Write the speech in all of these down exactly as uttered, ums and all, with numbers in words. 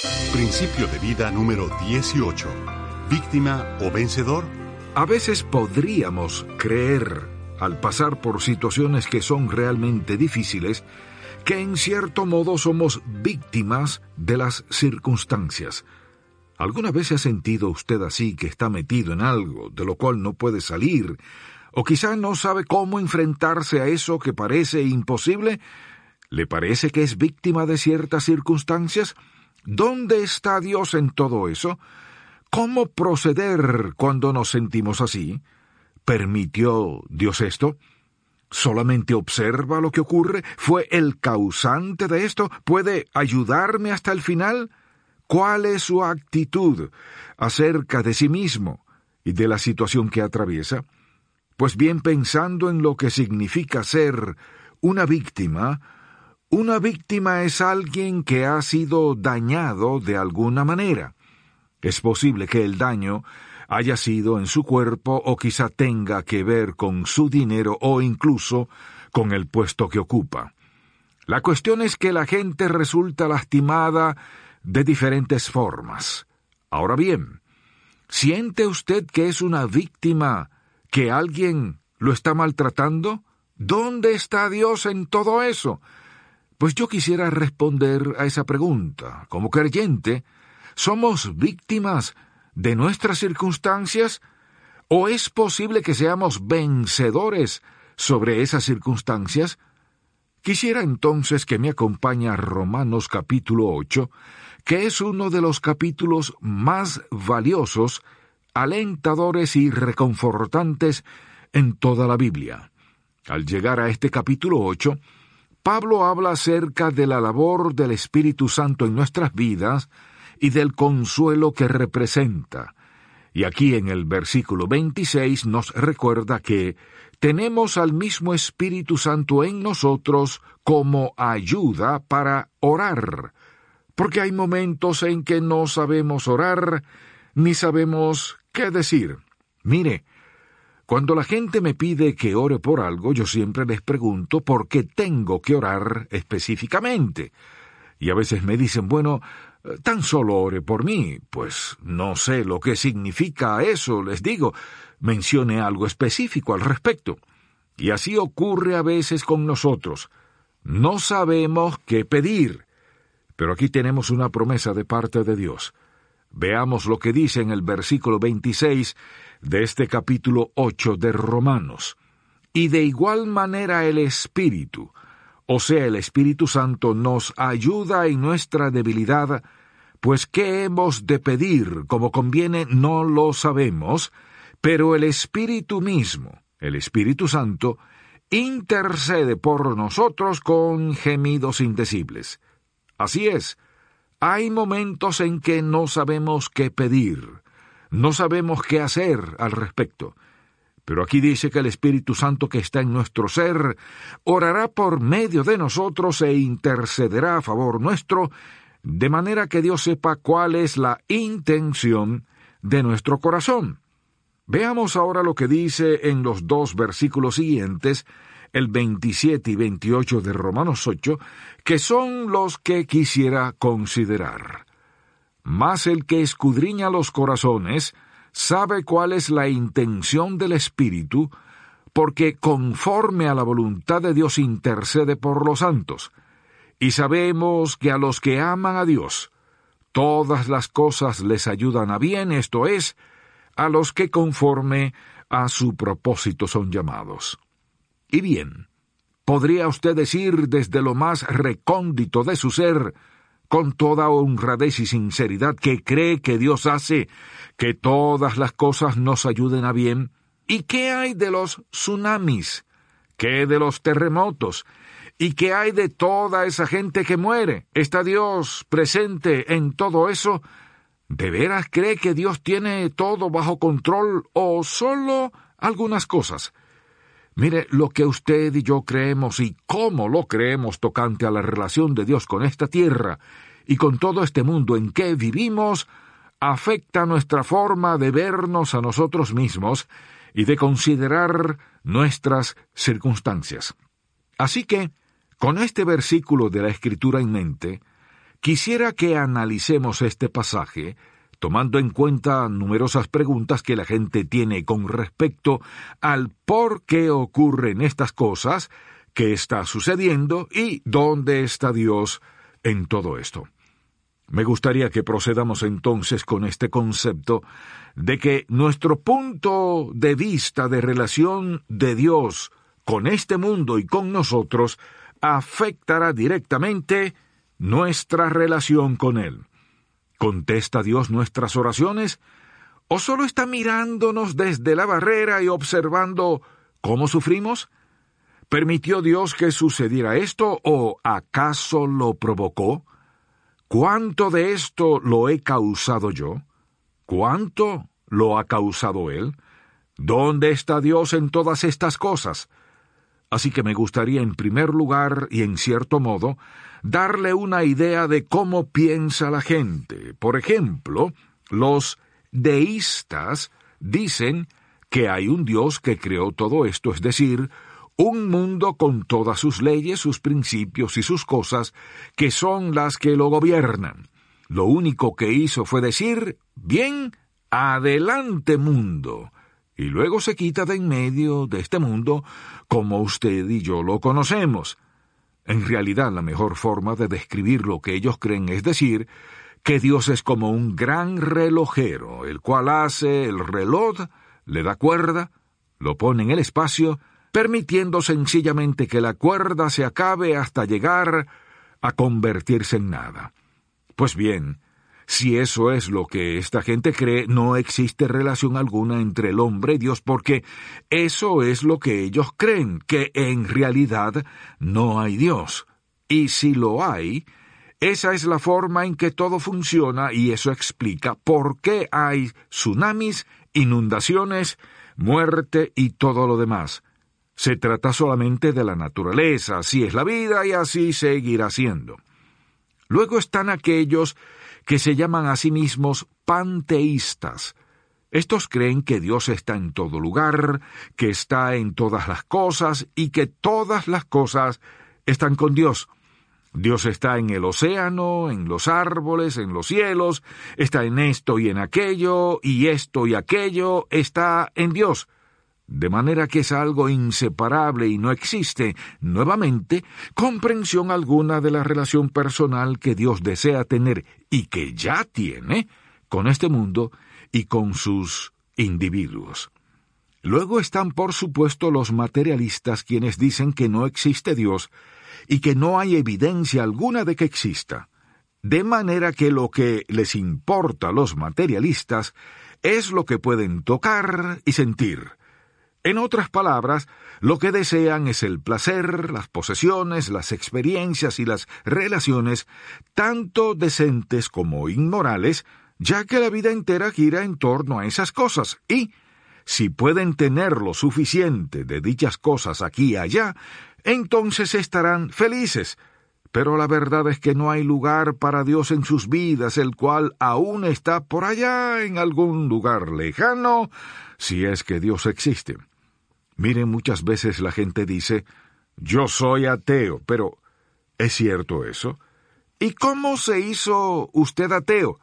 Principio de vida número dieciocho. ¿Víctima o vencedor? A veces podríamos creer, al pasar por situaciones que son realmente difíciles, que en cierto modo somos víctimas de las circunstancias. ¿Alguna vez se ha sentido usted así, que está metido en algo de lo cual no puede salir, o quizá no sabe cómo enfrentarse a eso que parece imposible? ¿Le parece que es víctima de ciertas circunstancias? ¿Dónde está Dios en todo eso? ¿Cómo proceder cuando nos sentimos así? ¿Permitió Dios esto? ¿Solamente observa lo que ocurre? ¿Fue el causante de esto? ¿Puede ayudarme hasta el final? ¿Cuál es su actitud acerca de sí mismo y de la situación que atraviesa? Pues bien, pensando en lo que significa ser una víctima, una víctima es alguien que ha sido dañado de alguna manera. Es posible que el daño haya sido en su cuerpo o quizá tenga que ver con su dinero o incluso con el puesto que ocupa. La cuestión es que la gente resulta lastimada de diferentes formas. Ahora bien, ¿siente usted que es una víctima, que alguien lo está maltratando? ¿Dónde está Dios en todo eso? Pues yo quisiera responder a esa pregunta. Como creyente, ¿somos víctimas de nuestras circunstancias? ¿O es posible que seamos vencedores sobre esas circunstancias? Quisiera entonces que me acompañe a Romanos capítulo ocho, que es uno de los capítulos más valiosos, alentadores y reconfortantes en toda la Biblia. Al llegar a este capítulo ocho, Pablo habla acerca de la labor del Espíritu Santo en nuestras vidas y del consuelo que representa. Y aquí en el versículo veintiséis nos recuerda que tenemos al mismo Espíritu Santo en nosotros como ayuda para orar, porque hay momentos en que no sabemos orar ni sabemos qué decir. Mire, cuando la gente me pide que ore por algo, yo siempre les pregunto por qué tengo que orar específicamente. Y a veces me dicen, bueno, tan solo ore por mí. Pues no sé lo que significa eso, les digo. Mencione algo específico al respecto. Y así ocurre a veces con nosotros. No sabemos qué pedir. Pero aquí tenemos una promesa de parte de Dios. Veamos lo que dice en el versículo veintiséis de este capítulo ocho de Romanos. Y de igual manera el Espíritu, o sea, el Espíritu Santo, nos ayuda en nuestra debilidad, pues qué hemos de pedir como conviene no lo sabemos, pero el Espíritu mismo, el Espíritu Santo, intercede por nosotros con gemidos indecibles. Así es, hay momentos en que no sabemos qué pedir, no sabemos qué hacer al respecto. Pero aquí dice que el Espíritu Santo que está en nuestro ser orará por medio de nosotros e intercederá a favor nuestro, de manera que Dios sepa cuál es la intención de nuestro corazón. Veamos ahora lo que dice en los dos versículos siguientes, el veintisiete y veintiocho de Romanos ocho, que son los que quisiera considerar. Mas el que escudriña los corazones sabe cuál es la intención del Espíritu, porque conforme a la voluntad de Dios intercede por los santos. Y sabemos que a los que aman a Dios, todas las cosas les ayudan a bien, esto es, a los que conforme a su propósito son llamados. Y bien, ¿podría usted decir desde lo más recóndito de su ser, con toda honradez y sinceridad, que cree que Dios hace que todas las cosas nos ayuden a bien? ¿Y qué hay de los tsunamis? ¿Qué de los terremotos? ¿Y qué hay de toda esa gente que muere? ¿Está Dios presente en todo eso? ¿De veras cree que Dios tiene todo bajo control o solo algunas cosas? Mire, lo que usted y yo creemos y cómo lo creemos tocante a la relación de Dios con esta tierra y con todo este mundo en que vivimos, afecta nuestra forma de vernos a nosotros mismos y de considerar nuestras circunstancias. Así que, con este versículo de la Escritura en mente, Quisiera que analicemos este pasaje tomando en cuenta numerosas preguntas que la gente tiene con respecto al por qué ocurren estas cosas, qué está sucediendo y dónde está Dios en todo esto. Me gustaría que procedamos entonces con este concepto de que nuestro punto de vista de relación de Dios con este mundo y con nosotros afectará directamente nuestra relación con Él. ¿Contesta Dios nuestras oraciones? ¿O solo está mirándonos desde la barrera y observando cómo sufrimos? ¿Permitió Dios que sucediera esto o acaso lo provocó? ¿Cuánto de esto lo he causado yo? ¿Cuánto lo ha causado Él? ¿Dónde está Dios en todas estas cosas? Así que me gustaría en primer lugar y en cierto modo darle una idea de cómo piensa la gente. Por ejemplo, los deístas dicen que hay un Dios que creó todo esto, es decir, un mundo con todas sus leyes, sus principios y sus cosas, que son las que lo gobiernan. Lo único que hizo fue decir, bien, adelante mundo, y luego se quita de en medio de este mundo como usted y yo lo conocemos. En realidad, la mejor forma de describir lo que ellos creen es decir que Dios es como un gran relojero, el cual hace el reloj, le da cuerda, lo pone en el espacio, permitiendo sencillamente que la cuerda se acabe hasta llegar a convertirse en nada. Pues bien, si eso es lo que esta gente cree, no existe relación alguna entre el hombre y Dios, porque eso es lo que ellos creen, que en realidad no hay Dios. Y si lo hay, esa es la forma en que todo funciona, y eso explica por qué hay tsunamis, inundaciones, muerte y todo lo demás. Se trata solamente de la naturaleza, así es la vida y así seguirá siendo. Luego están aquellos que se llaman a sí mismos panteístas. Estos creen que Dios está en todo lugar, que está en todas las cosas y que todas las cosas están con Dios. Dios está en el océano, en los árboles, en los cielos, está en esto y en aquello, y esto y aquello está en Dios. De manera que es algo inseparable y no existe, nuevamente, comprensión alguna de la relación personal que Dios desea tener y que ya tiene con este mundo y con sus individuos. Luego están, por supuesto, los materialistas, quienes dicen que no existe Dios y que no hay evidencia alguna de que exista. De manera que lo que les importa a los materialistas es lo que pueden tocar y sentir. En otras palabras, lo que desean es el placer, las posesiones, las experiencias y las relaciones, tanto decentes como inmorales, ya que la vida entera gira en torno a esas cosas, y, si pueden tener lo suficiente de dichas cosas aquí y allá, entonces estarán felices. Pero la verdad es que no hay lugar para Dios en sus vidas, el cual aún está por allá en algún lugar lejano, si es que Dios existe. Miren, muchas veces la gente dice, yo soy ateo, pero ¿es cierto eso? ¿Y cómo se hizo usted ateo?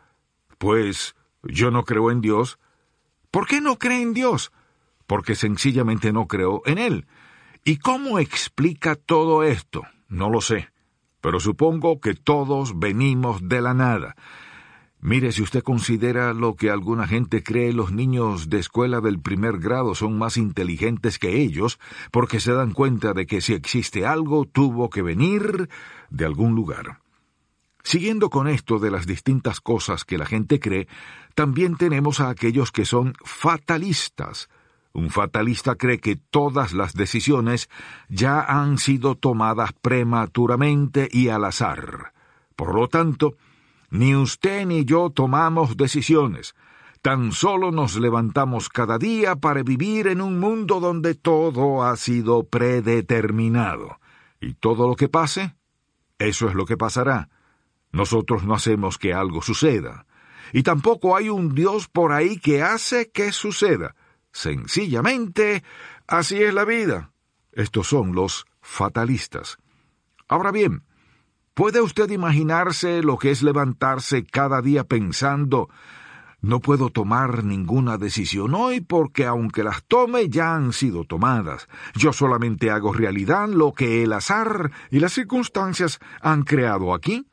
Pues yo no creo en Dios. ¿Por qué no cree en Dios? Porque sencillamente no creo en Él. ¿Y cómo explica todo esto? No lo sé, pero supongo que todos venimos de la nada. Mire, si usted considera lo que alguna gente cree, los niños de escuela del primer grado son más inteligentes que ellos, porque se dan cuenta de que si existe algo, tuvo que venir de algún lugar. Siguiendo con esto de las distintas cosas que la gente cree, también tenemos a aquellos que son fatalistas. Un fatalista cree que todas las decisiones ya han sido tomadas prematuramente y al azar. Por lo tanto, ni usted ni yo tomamos decisiones. Tan solo nos levantamos cada día para vivir en un mundo donde todo ha sido predeterminado. Y todo lo que pase, eso es lo que pasará. Nosotros no hacemos que algo suceda. Y tampoco hay un Dios por ahí que hace que suceda. Sencillamente, así es la vida. Estos son los fatalistas. Ahora bien, ¿Puede usted imaginarse lo que es levantarse cada día pensando: no puedo tomar ninguna decisión hoy porque aunque las tome ya han sido tomadas? Yo solamente hago realidad lo que el azar y las circunstancias han creado aquí.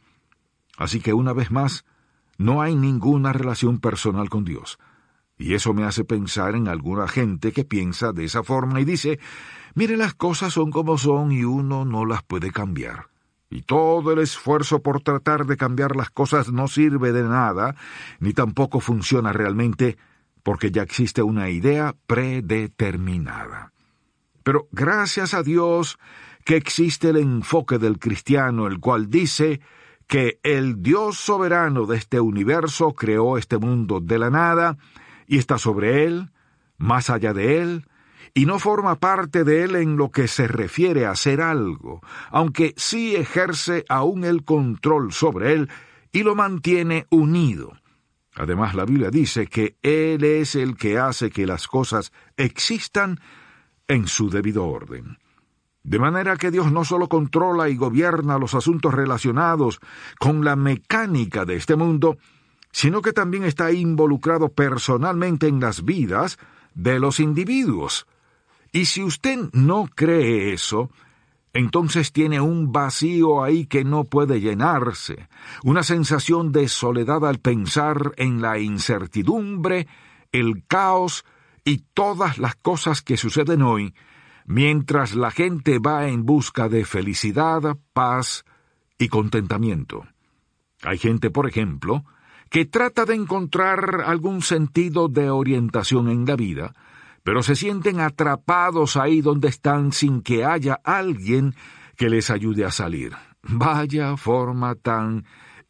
Así que una vez más, no hay ninguna relación personal con Dios. Y eso me hace pensar en alguna gente que piensa de esa forma y dice: mire, las cosas son como son y uno no las puede cambiar. Y todo el esfuerzo por tratar de cambiar las cosas no sirve de nada, ni tampoco funciona realmente, porque ya existe una idea predeterminada. Pero gracias a Dios que existe el enfoque del cristiano, el cual dice que el Dios soberano de este universo creó este mundo de la nada, y está sobre él, más allá de él, y no forma parte de él en lo que se refiere a hacer algo, aunque sí ejerce aún el control sobre él y lo mantiene unido. Además, la Biblia dice que él es el que hace que las cosas existan en su debido orden. De manera que Dios no solo controla y gobierna los asuntos relacionados con la mecánica de este mundo, sino que también está involucrado personalmente en las vidas de los individuos. Y si usted no cree eso, entonces tiene un vacío ahí que no puede llenarse, una sensación de soledad al pensar en la incertidumbre, el caos y todas las cosas que suceden hoy, mientras la gente va en busca de felicidad, paz y contentamiento. Hay gente, por ejemplo, que trata de encontrar algún sentido de orientación en la vida, pero se sienten atrapados ahí donde están sin que haya alguien que les ayude a salir. Vaya forma tan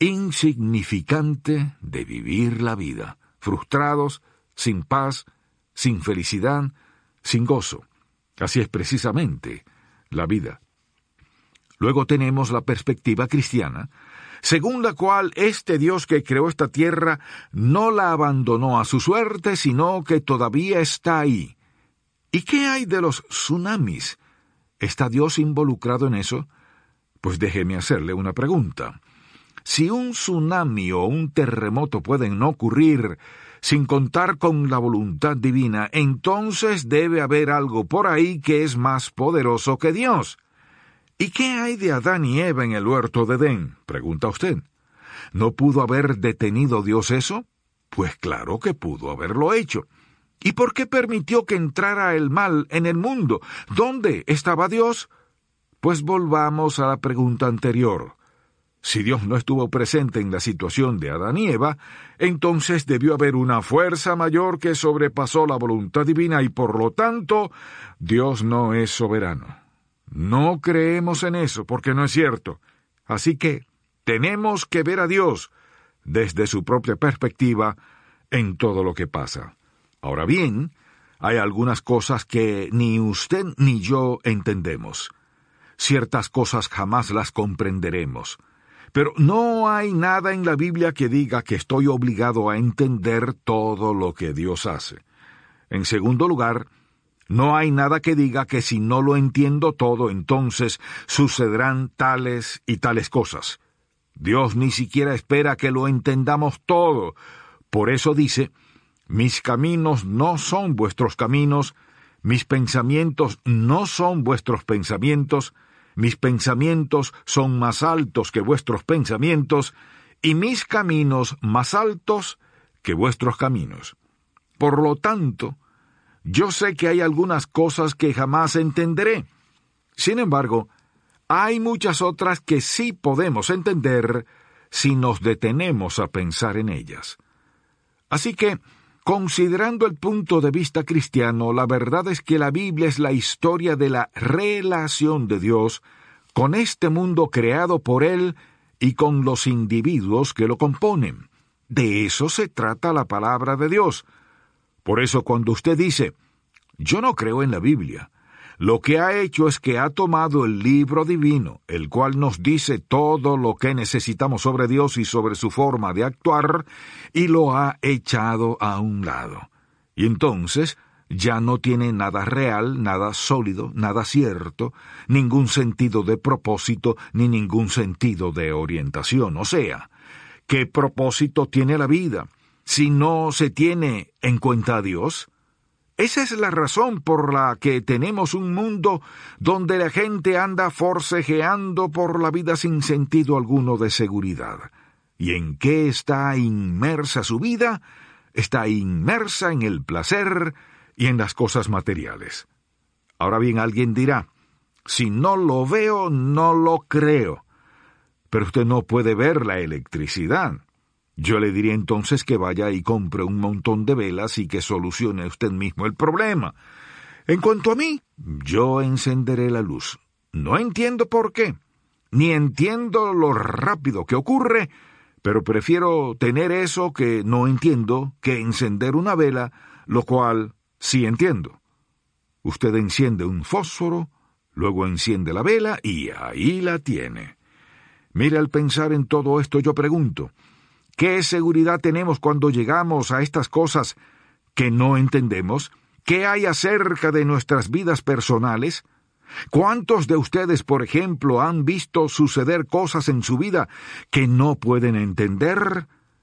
insignificante de vivir la vida, frustrados, sin paz, sin felicidad, sin gozo. Así es precisamente la vida. Luego tenemos la perspectiva cristiana, según la cual este Dios que creó esta tierra no la abandonó a su suerte, sino que todavía está ahí. ¿Y qué hay de los tsunamis? ¿Está Dios involucrado en eso? Pues déjeme hacerle una pregunta. Si un tsunami o un terremoto pueden no ocurrir sin contar con la voluntad divina, entonces debe haber algo por ahí que es más poderoso que Dios. ¿Y qué hay de Adán y Eva en el huerto de Edén?, pregunta usted. ¿No pudo haber detenido Dios eso? Pues claro que pudo haberlo hecho. ¿Y por qué permitió que entrara el mal en el mundo? ¿Dónde estaba Dios? Pues volvamos a la pregunta anterior. Si Dios no estuvo presente en la situación de Adán y Eva, entonces debió haber una fuerza mayor que sobrepasó la voluntad divina y por lo tanto, Dios no es soberano. No creemos en eso porque no es cierto. Así que tenemos que ver a Dios desde su propia perspectiva en todo lo que pasa. Ahora bien, hay algunas cosas que ni usted ni yo entendemos. Ciertas cosas jamás las comprenderemos. Pero no hay nada en la Biblia que diga que estoy obligado a entender todo lo que Dios hace. En segundo lugar, no hay nada que diga que si no lo entiendo todo, entonces sucederán tales y tales cosas. Dios ni siquiera espera que lo entendamos todo. Por eso dice: mis caminos no son vuestros caminos, mis pensamientos no son vuestros pensamientos, mis pensamientos son más altos que vuestros pensamientos, y mis caminos más altos que vuestros caminos. Por lo tanto, yo sé que hay algunas cosas que jamás entenderé. Sin embargo, hay muchas otras que sí podemos entender si nos detenemos a pensar en ellas. Así que, considerando el punto de vista cristiano, la verdad es que la Biblia es la historia de la relación de Dios con este mundo creado por Él y con los individuos que lo componen. De eso se trata la palabra de Dios. Por eso cuando usted dice: yo no creo en la Biblia, lo que ha hecho es que ha tomado el libro divino, el cual nos dice todo lo que necesitamos sobre Dios y sobre su forma de actuar, y lo ha echado a un lado. Y entonces ya no tiene nada real, nada sólido, nada cierto, ningún sentido de propósito, ni ningún sentido de orientación. O sea, ¿qué propósito tiene la vida si no se tiene en cuenta a Dios? Esa es la razón por la que tenemos un mundo donde la gente anda forcejeando por la vida sin sentido alguno de seguridad. ¿Y en qué está inmersa su vida? Está inmersa en el placer y en las cosas materiales. Ahora bien, alguien dirá, si no lo veo, no lo creo. Pero usted no puede ver la electricidad. Yo le diría entonces que vaya y compre un montón de velas y que solucione usted mismo el problema. En cuanto a mí, yo encenderé la luz. No entiendo por qué, ni entiendo lo rápido que ocurre, pero prefiero tener eso que no entiendo que encender una vela, lo cual sí entiendo. Usted enciende un fósforo, luego enciende la vela y ahí la tiene. Mire, al pensar en todo esto yo pregunto, ¿qué seguridad tenemos cuando llegamos a estas cosas que no entendemos? ¿Qué hay acerca de nuestras vidas personales? ¿Cuántos de ustedes, por ejemplo, han visto suceder cosas en su vida que no pueden entender?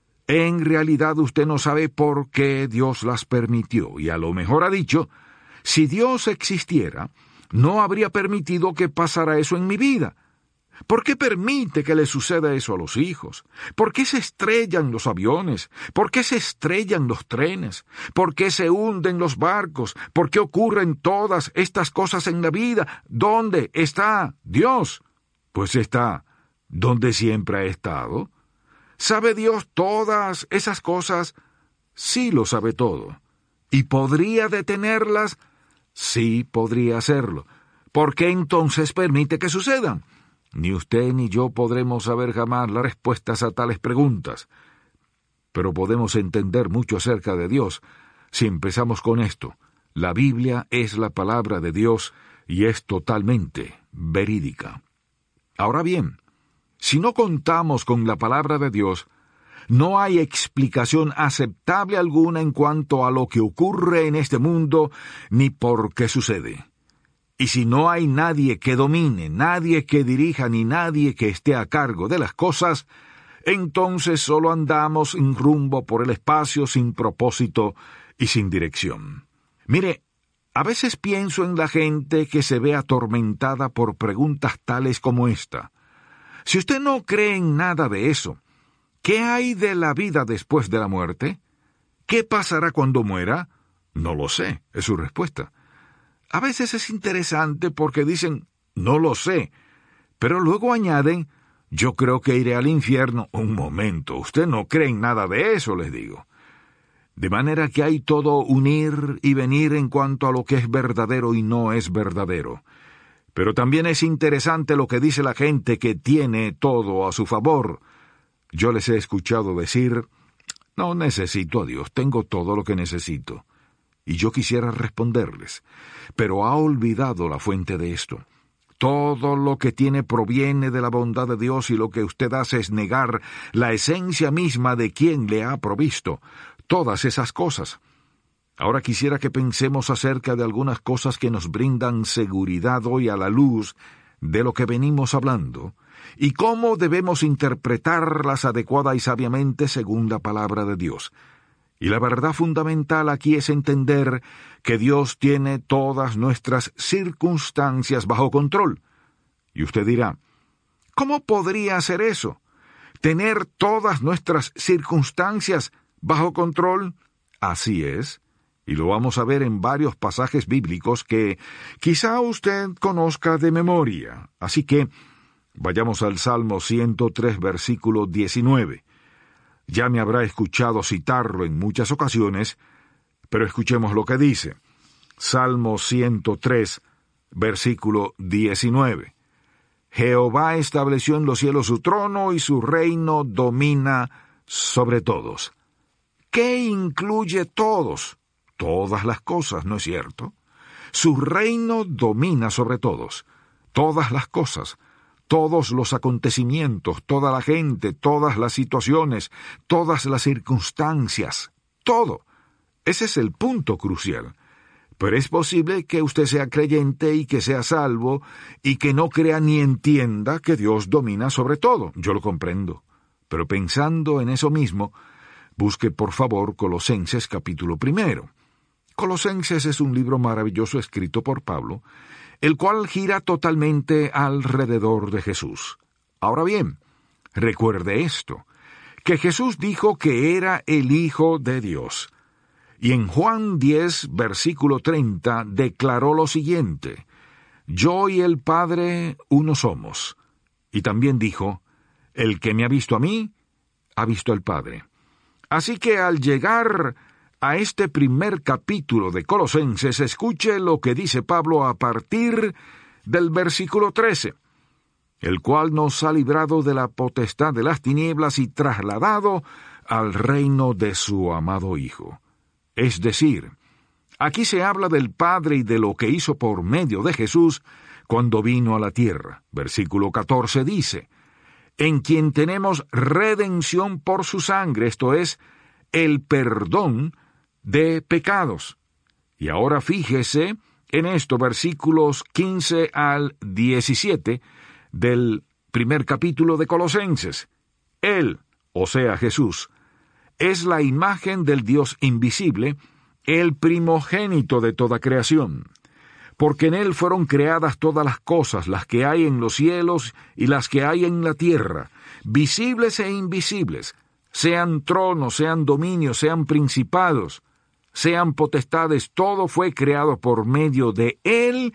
En realidad usted no sabe por qué Dios las permitió, y a lo mejor ha dicho, si Dios existiera, no habría permitido que pasara eso en mi vida. ¿Por qué permite que le suceda eso a los hijos? ¿Por qué se estrellan los aviones? ¿Por qué se estrellan los trenes? ¿Por qué se hunden los barcos? ¿Por qué ocurren todas estas cosas en la vida? ¿Dónde está Dios? Pues está donde siempre ha estado. ¿Sabe Dios todas esas cosas? Sí lo sabe todo. ¿Y podría detenerlas? Sí podría hacerlo. ¿Por qué entonces permite que sucedan? Ni usted ni yo podremos saber jamás las respuestas a tales preguntas. Pero podemos entender mucho acerca de Dios si empezamos con esto. La Biblia es la palabra de Dios y es totalmente verídica. Ahora bien, si no contamos con la palabra de Dios, no hay explicación aceptable alguna en cuanto a lo que ocurre en este mundo ni por qué sucede. Y si no hay nadie que domine, nadie que dirija, ni nadie que esté a cargo de las cosas, entonces solo andamos en rumbo por el espacio sin propósito y sin dirección. Mire, a veces pienso en la gente que se ve atormentada por preguntas tales como esta. Si usted no cree en nada de eso, ¿qué hay de la vida después de la muerte? ¿Qué pasará cuando muera? No lo sé, es su respuesta. A veces es interesante porque dicen, no lo sé, pero luego añaden, yo creo que iré al infierno. Un momento, usted no cree en nada de eso, les digo. De manera que hay todo un ir y venir en cuanto a lo que es verdadero y no es verdadero. Pero también es interesante lo que dice la gente que tiene todo a su favor. Yo les he escuchado decir, no necesito a Dios, tengo todo lo que necesito. Y yo quisiera responderles, pero ha olvidado la fuente de esto. Todo lo que tiene proviene de la bondad de Dios y lo que usted hace es negar la esencia misma de quien le ha provisto todas esas cosas. Ahora quisiera que pensemos acerca de algunas cosas que nos brindan seguridad hoy a la luz de lo que venimos hablando y cómo debemos interpretarlas adecuada y sabiamente según la palabra de Dios. Y la verdad fundamental aquí es entender que Dios tiene todas nuestras circunstancias bajo control. Y usted dirá, ¿cómo podría hacer eso? ¿Tener todas nuestras circunstancias bajo control? Así es, y lo vamos a ver en varios pasajes bíblicos que quizá usted conozca de memoria. Así que vayamos al Salmo ciento tres, versículo diecinueve. Ya me habrá escuchado citarlo en muchas ocasiones, pero escuchemos lo que dice. Salmo ciento tres, versículo diecinueve. Jehová estableció en los cielos su trono y su reino domina sobre todos. ¿Qué incluye todos? Todas las cosas, ¿no es cierto? Su reino domina sobre todos. Todas las cosas. Todos los acontecimientos, toda la gente, todas las situaciones, todas las circunstancias, todo. Ese es el punto crucial. Pero es posible que usted sea creyente y que sea salvo y que no crea ni entienda que Dios domina sobre todo. Yo lo comprendo. Pero pensando en eso mismo, busque por favor Colosenses capítulo primero. Colosenses es un libro maravilloso escrito por Pablo, el cual gira totalmente alrededor de Jesús. Ahora bien, recuerde esto, que Jesús dijo que era el Hijo de Dios. Y en Juan diez, versículo treinta, declaró lo siguiente: Yo y el Padre uno somos. Y también dijo: El que me ha visto a mí, ha visto al Padre. Así que al llegar a este primer capítulo de Colosenses, escuche lo que dice Pablo a partir del versículo trece, el cual nos ha librado de la potestad de las tinieblas y trasladado al reino de su amado Hijo. Es decir, aquí se habla del Padre y de lo que hizo por medio de Jesús cuando vino a la tierra. Versículo catorce dice: En quien tenemos redención por su sangre, esto es, el perdón de pecados. Y ahora fíjese en esto, versículos quince al diecisiete del primer capítulo de Colosenses. Él, o sea Jesús, es la imagen del Dios invisible, el primogénito de toda creación. Porque en él fueron creadas todas las cosas, las que hay en los cielos y las que hay en la tierra, visibles e invisibles, sean tronos, sean dominios, sean principados, sean potestades, todo fue creado por medio de él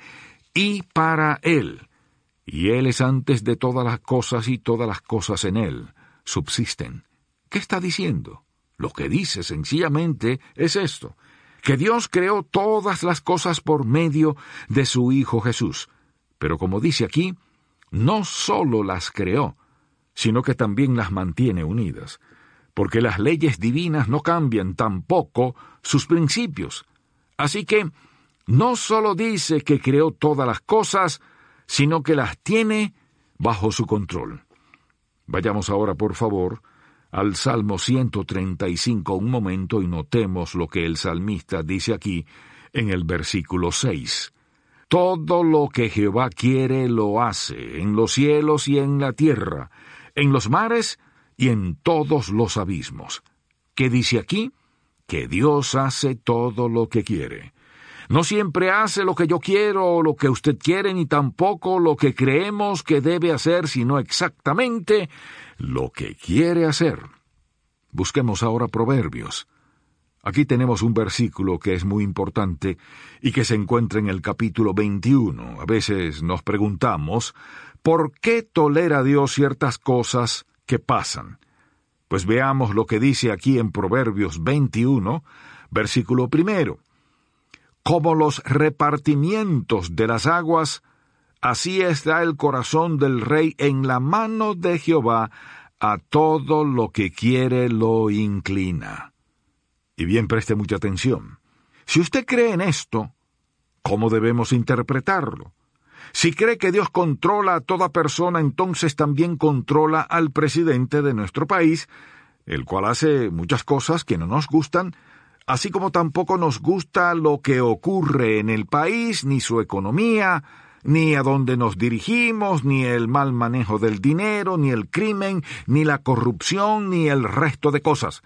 y para él. Y él es antes de todas las cosas y todas las cosas en él subsisten. ¿Qué está diciendo? Lo que dice sencillamente es esto: que Dios creó todas las cosas por medio de su Hijo Jesús. Pero como dice aquí, no solo las creó, sino que también las mantiene unidas, porque las leyes divinas no cambian tampoco sus principios. Así que no solo dice que creó todas las cosas, sino que las tiene bajo su control. Vayamos ahora, por favor, al Salmo ciento treinta y cinco un momento y notemos lo que el salmista dice aquí en el versículo seis. Todo lo que Jehová quiere lo hace, en los cielos y en la tierra, en los mares y en todos los abismos. ¿Qué dice aquí? Que Dios hace todo lo que quiere. No siempre hace lo que yo quiero o lo que usted quiere, ni tampoco lo que creemos que debe hacer, sino exactamente lo que quiere hacer. Busquemos ahora Proverbios. Aquí tenemos un versículo que es muy importante y que se encuentra en el capítulo veintiuno. A veces nos preguntamos, ¿por qué tolera Dios ciertas cosas que pasan? Pues veamos lo que dice aquí en Proverbios veintiuno, versículo primero. Como los repartimientos de las aguas, así está el corazón del rey en la mano de Jehová, a todo lo que quiere lo inclina. Y bien, preste mucha atención. Si usted cree en esto, ¿cómo debemos interpretarlo? Si cree que Dios controla a toda persona, entonces también controla al presidente de nuestro país, el cual hace muchas cosas que no nos gustan, así como tampoco nos gusta lo que ocurre en el país, ni su economía, ni a dónde nos dirigimos, ni el mal manejo del dinero, ni el crimen, ni la corrupción, ni el resto de cosas.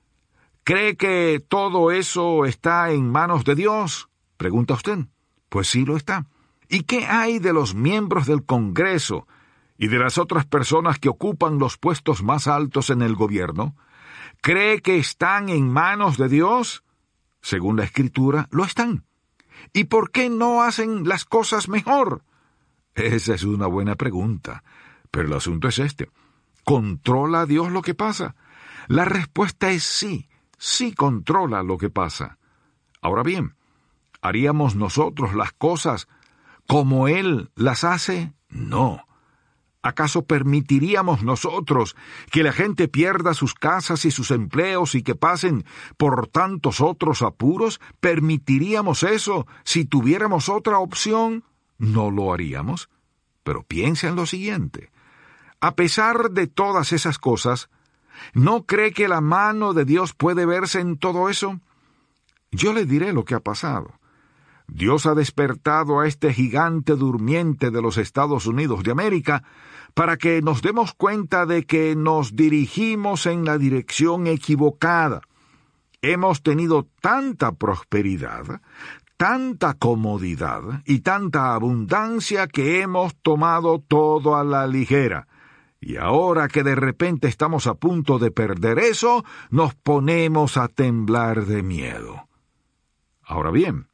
¿Cree que todo eso está en manos de Dios?, pregunta usted. Pues sí lo está. ¿Y qué hay de los miembros del Congreso y de las otras personas que ocupan los puestos más altos en el gobierno? ¿Cree que están en manos de Dios? Según la Escritura, lo están. ¿Y por qué no hacen las cosas mejor? Esa es una buena pregunta, pero el asunto es este. ¿Controla Dios lo que pasa? La respuesta es sí, sí controla lo que pasa. Ahora bien, ¿haríamos nosotros las cosas como Él las hace? No. ¿Acaso permitiríamos nosotros que la gente pierda sus casas y sus empleos y que pasen por tantos otros apuros? ¿Permitiríamos eso si tuviéramos otra opción? No lo haríamos. Pero piensa en lo siguiente. A pesar de todas esas cosas, ¿no cree que la mano de Dios puede verse en todo eso? Yo le diré lo que ha pasado. Dios ha despertado a este gigante durmiente de los Estados Unidos de América para que nos demos cuenta de que nos dirigimos en la dirección equivocada. Hemos tenido tanta prosperidad, tanta comodidad y tanta abundancia que hemos tomado todo a la ligera. Y ahora que de repente estamos a punto de perder eso, nos ponemos a temblar de miedo. Ahora bien,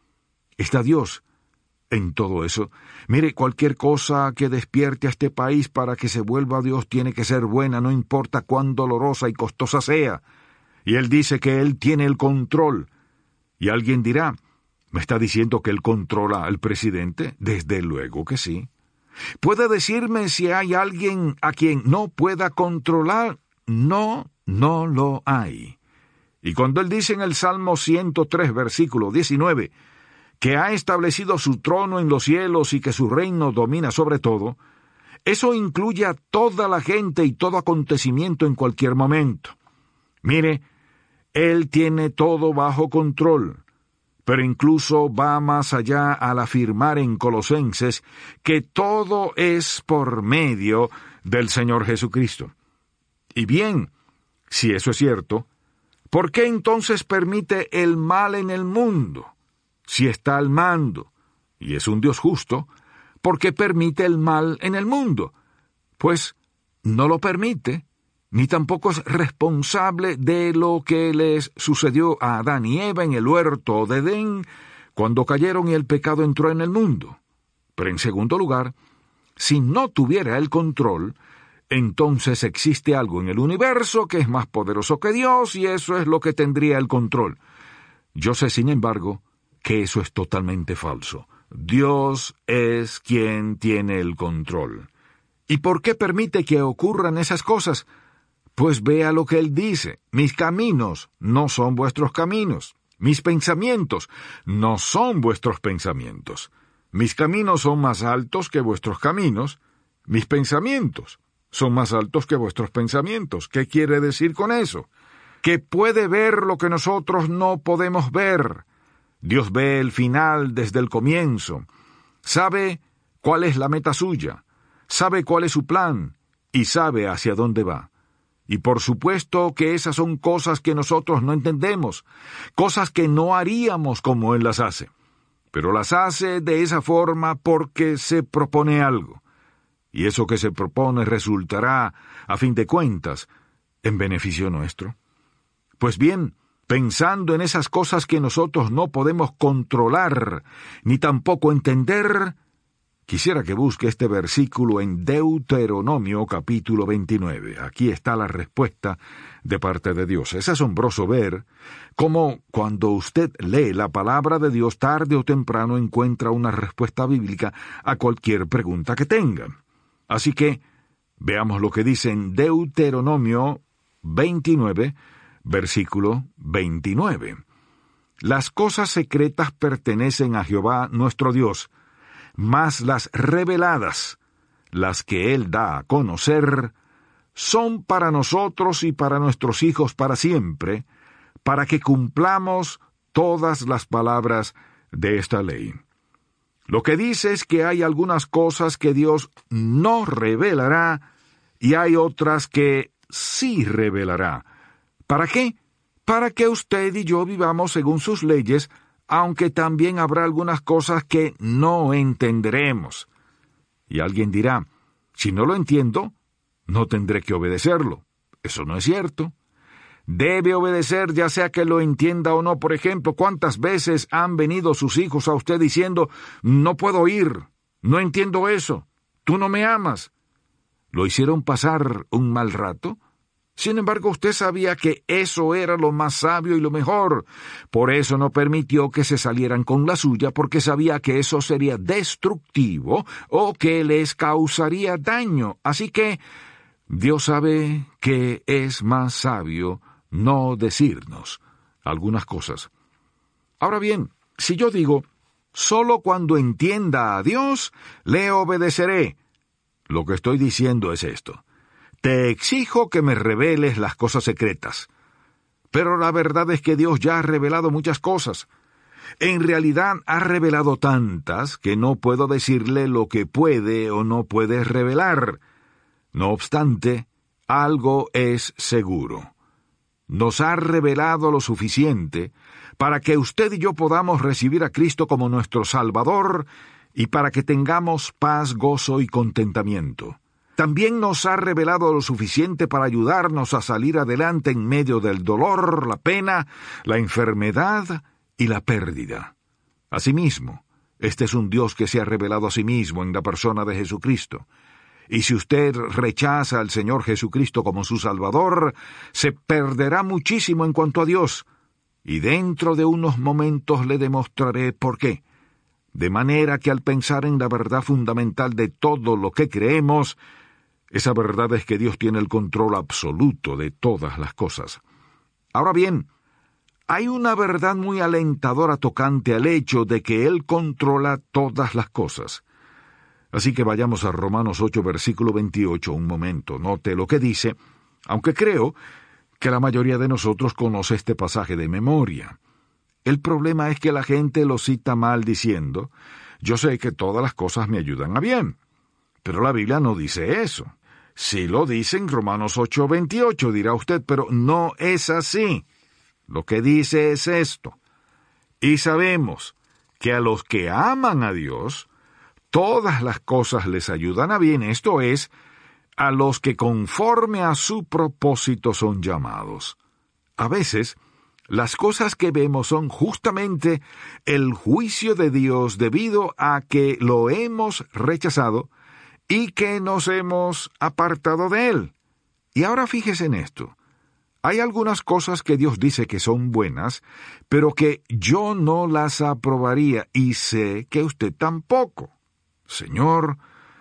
¿está Dios en todo eso? Mire, cualquier cosa que despierte a este país para que se vuelva a Dios tiene que ser buena, no importa cuán dolorosa y costosa sea. Y Él dice que Él tiene el control. Y alguien dirá, ¿me está diciendo que Él controla al presidente? Desde luego que sí. ¿Puede decirme si hay alguien a quien no pueda controlar? No, no lo hay. Y cuando Él dice en el Salmo ciento tres, versículo diecinueve, que ha establecido su trono en los cielos y que su reino domina sobre todo, eso incluye a toda la gente y todo acontecimiento en cualquier momento. Mire, Él tiene todo bajo control. Pero incluso va más allá al afirmar en Colosenses que todo es por medio del Señor Jesucristo. Y bien, si eso es cierto, ¿por qué entonces permite el mal en el mundo? Si está al mando, y es un Dios justo, ¿por qué permite el mal en el mundo? Pues no lo permite, ni tampoco es responsable de lo que les sucedió a Adán y Eva en el huerto de Edén, cuando cayeron y el pecado entró en el mundo. Pero en segundo lugar, si no tuviera el control, entonces existe algo en el universo que es más poderoso que Dios, y eso es lo que tendría el control. Yo sé, sin embargo, que eso es totalmente falso. Dios es quien tiene el control. ¿Y por qué permite que ocurran esas cosas? Pues vea lo que Él dice, mis caminos no son vuestros caminos, mis pensamientos no son vuestros pensamientos, mis caminos son más altos que vuestros caminos, mis pensamientos son más altos que vuestros pensamientos. ¿Qué quiere decir con eso? Que puede ver lo que nosotros no podemos ver. Dios ve el final desde el comienzo, sabe cuál es la meta suya, sabe cuál es su plan y sabe hacia dónde va. Y por supuesto que esas son cosas que nosotros no entendemos, cosas que no haríamos como Él las hace. Pero las hace de esa forma porque se propone algo. Y eso que se propone resultará, a fin de cuentas, en beneficio nuestro. Pues bien, pensando en esas cosas que nosotros no podemos controlar, ni tampoco entender, quisiera que busque este versículo en Deuteronomio capítulo veintinueve. Aquí está la respuesta de parte de Dios. Es asombroso ver cómo cuando usted lee la palabra de Dios, tarde o temprano encuentra una respuesta bíblica a cualquier pregunta que tenga. Así que veamos lo que dice en Deuteronomio veintinueve, versículo veintinueve. Las cosas secretas pertenecen a Jehová nuestro Dios, mas las reveladas, las que Él da a conocer, son para nosotros y para nuestros hijos para siempre, para que cumplamos todas las palabras de esta ley. Lo que dice es que hay algunas cosas que Dios no revelará y hay otras que sí revelará. ¿Para qué? Para que usted y yo vivamos según sus leyes, aunque también habrá algunas cosas que no entenderemos. Y alguien dirá, si no lo entiendo, no tendré que obedecerlo. Eso no es cierto. Debe obedecer ya sea que lo entienda o no. Por ejemplo, ¿cuántas veces han venido sus hijos a usted diciendo, no puedo ir, no entiendo eso, tú no me amas? ¿Lo hicieron pasar un mal rato? Sin embargo, usted sabía que eso era lo más sabio y lo mejor. Por eso no permitió que se salieran con la suya, porque sabía que eso sería destructivo o que les causaría daño. Así que Dios sabe que es más sabio no decirnos algunas cosas. Ahora bien, si yo digo, solo cuando entienda a Dios, le obedeceré, lo que estoy diciendo es esto. Te exijo que me reveles las cosas secretas. Pero la verdad es que Dios ya ha revelado muchas cosas. En realidad ha revelado tantas que no puedo decirle lo que puede o no puede revelar. No obstante, algo es seguro. Nos ha revelado lo suficiente para que usted y yo podamos recibir a Cristo como nuestro Salvador y para que tengamos paz, gozo y contentamiento. También nos ha revelado lo suficiente para ayudarnos a salir adelante en medio del dolor, la pena, la enfermedad y la pérdida. Asimismo, este es un Dios que se ha revelado a sí mismo en la persona de Jesucristo. Y si usted rechaza al Señor Jesucristo como su Salvador, se perderá muchísimo en cuanto a Dios. Y dentro de unos momentos le demostraré por qué. De manera que al pensar en la verdad fundamental de todo lo que creemos, esa verdad es que Dios tiene el control absoluto de todas las cosas. Ahora bien, hay una verdad muy alentadora tocante al hecho de que Él controla todas las cosas. Así que vayamos a Romanos ocho, versículo veintiocho, un momento. Note lo que dice, aunque creo que la mayoría de nosotros conoce este pasaje de memoria. El problema es que la gente lo cita mal diciendo, yo sé que todas las cosas me ayudan a bien. Pero la Biblia no dice eso. Sí lo dice en Romanos ocho, veintiocho, dirá usted, pero no es así. Lo que dice es esto. Y sabemos que a los que aman a Dios, todas las cosas les ayudan a bien, esto es, a los que conforme a su propósito son llamados. A veces, las cosas que vemos son justamente el juicio de Dios debido a que lo hemos rechazado y que nos hemos apartado de Él. Y ahora fíjese en esto. Hay algunas cosas que Dios dice que son buenas, pero que yo no las aprobaría y sé que usted tampoco. Señor,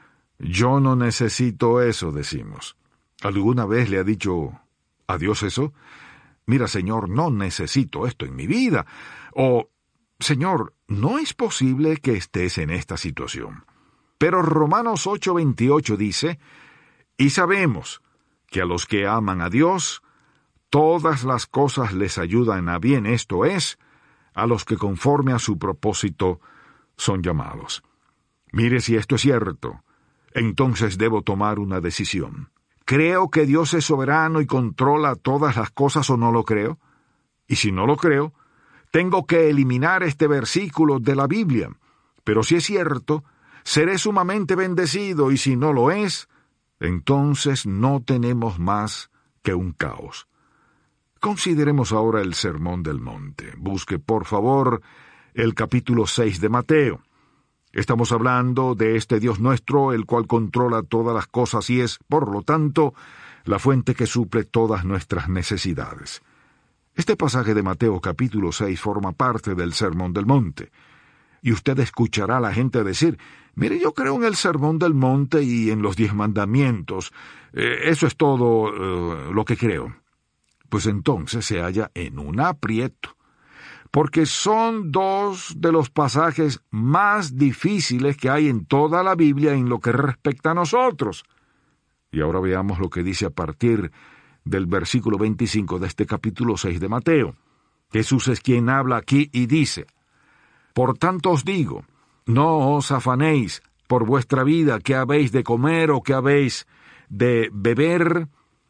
yo no necesito eso, decimos. ¿Alguna vez le ha dicho a Dios eso? Mira, Señor, no necesito esto en mi vida. O, Señor, no es posible que estés en esta situación. Pero Romanos ocho, veintiocho dice, y sabemos que a los que aman a Dios, todas las cosas les ayudan a bien, esto es, a los que conforme a su propósito son llamados. Mire si esto es cierto, entonces debo tomar una decisión. ¿Creo que Dios es soberano y controla todas las cosas o no lo creo? Y si no lo creo, tengo que eliminar este versículo de la Biblia. Pero si es cierto, seré sumamente bendecido y si no lo es, entonces no tenemos más que un caos. Consideremos ahora el Sermón del Monte. Busque, por favor, el capítulo seis de Mateo. Estamos hablando de este Dios nuestro, el cual controla todas las cosas y es, por lo tanto, la fuente que suple todas nuestras necesidades. Este pasaje de Mateo capítulo seis forma parte del Sermón del Monte. Y usted escuchará a la gente decir, mire, yo creo en el Sermón del Monte y en los diez mandamientos. Eh, eso es todo eh, lo que creo. Pues entonces se halla en un aprieto, porque son dos de los pasajes más difíciles que hay en toda la Biblia en lo que respecta a nosotros. Y ahora veamos lo que dice a partir del versículo veinticinco de este capítulo seis de Mateo. Jesús es quien habla aquí y dice, por tanto os digo, no os afanéis por vuestra vida, qué habéis de comer o qué habéis de beber,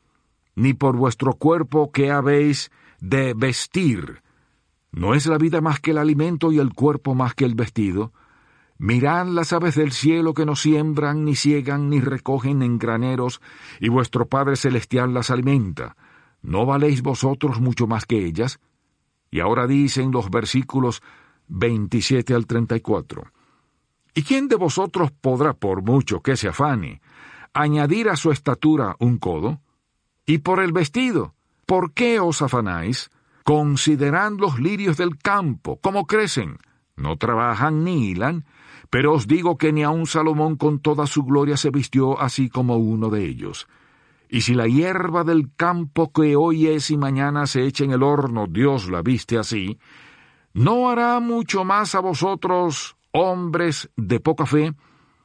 ni por vuestro cuerpo qué habéis de vestir. ¿No es la vida más que el alimento y el cuerpo más que el vestido? Mirad las aves del cielo que no siembran, ni siegan, ni recogen en graneros, y vuestro Padre Celestial las alimenta. ¿No valéis vosotros mucho más que ellas? Y ahora dicen los versículos veintisiete al treinta y cuatro. ¿Y quién de vosotros podrá, por mucho que se afane, añadir a su estatura un codo? Y por el vestido, ¿por qué os afanáis? Considerad los lirios del campo, cómo crecen. No trabajan ni hilan, pero os digo que ni aun Salomón con toda su gloria se vistió así como uno de ellos. Y si la hierba del campo que hoy es y mañana se echa en el horno, Dios la viste así, ¿no hará mucho más a vosotros, hombres de poca fe?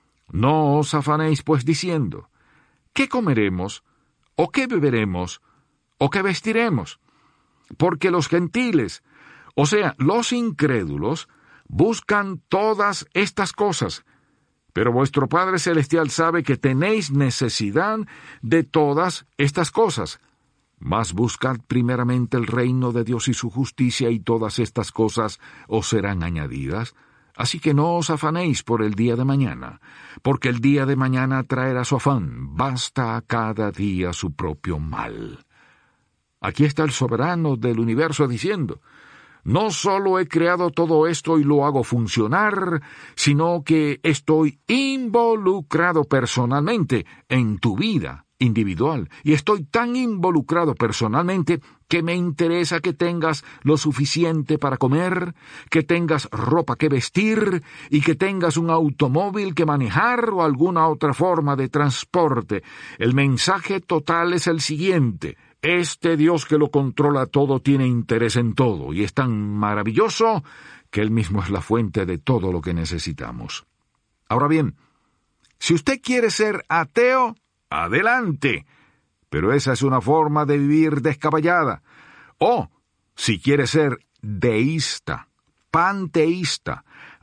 No os afanéis pues diciendo, ¿qué comeremos? ¿O qué beberemos? ¿O qué vestiremos? Porque los gentiles O sea, los incrédulos buscan todas estas cosas, pero vuestro Padre Celestial sabe que tenéis necesidad de todas estas cosas. Mas buscad primeramente el reino de Dios y su justicia, y todas estas cosas os serán añadidas. Así que no os afanéis por el día de mañana, porque el día de mañana traerá su afán. Basta a cada día su propio mal. Aquí está el soberano del universo diciendo: no solo he creado todo esto y lo hago funcionar, sino que estoy involucrado personalmente en tu vida individual, y estoy tan involucrado personalmente que me interesa que tengas lo suficiente para comer, que tengas ropa que vestir y que tengas un automóvil que manejar o alguna otra forma de transporte. El mensaje total es el siguiente: este Dios que lo controla todo tiene interés en todo y es tan maravilloso que Él mismo es la fuente de todo lo que necesitamos. Ahora bien, si usted quiere ser ateo, adelante, pero esa es una forma de vivir descabellada. O, si quiere ser deísta, panteísta,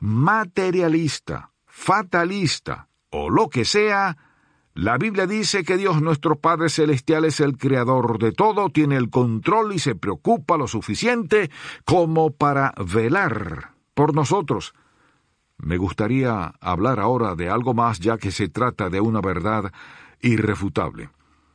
materialista, fatalista o lo que sea, la Biblia dice que Dios nuestro Padre Celestial es el creador de todo, tiene el control y se preocupa lo suficiente como para velar por nosotros. Me gustaría hablar ahora de algo más, ya que se trata de una verdad irrefutable.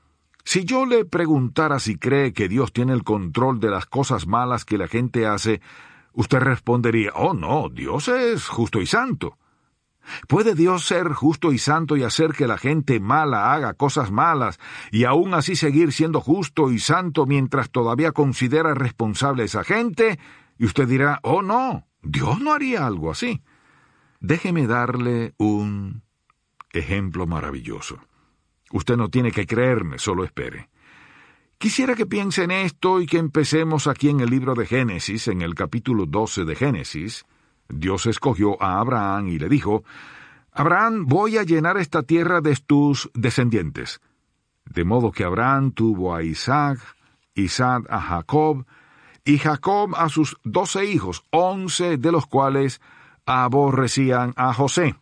Si yo le preguntara si cree que Dios tiene el control de las cosas malas que la gente hace, usted respondería: oh no, Dios es justo y santo. ¿Puede Dios ser justo y santo y hacer que la gente mala haga cosas malas y aún así seguir siendo justo y santo mientras todavía considera responsable a esa gente? Y usted dirá: oh no, Dios no haría algo así. Déjeme darle un ejemplo maravilloso. Usted no tiene que creerme, solo espere. Quisiera que piense en esto y que empecemos aquí en el libro de Génesis, en el capítulo doce de Génesis. Dios escogió a Abraham y le dijo: Abraham, voy a llenar esta tierra de tus descendientes. De modo que Abraham tuvo a Isaac, Isaac a Jacob, y Jacob a sus doce hijos, once de los cuales aborrecían a José.